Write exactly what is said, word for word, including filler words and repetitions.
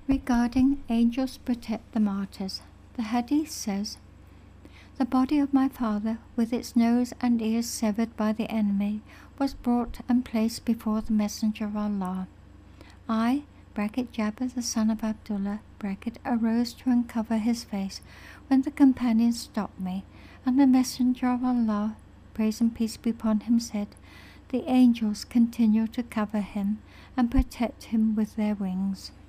Regarding angels protect the martyrs, the hadith says, "The body of my father, with its nose and ears severed by the enemy, was brought and placed before the Messenger of Allah. I, bracket Jabir the son of Abdullah, bracket arose to uncover his face when the companions stopped me, and the Messenger of Allah, praise and peace be upon him, said, 'The angels continue to cover him and protect him with their wings.'"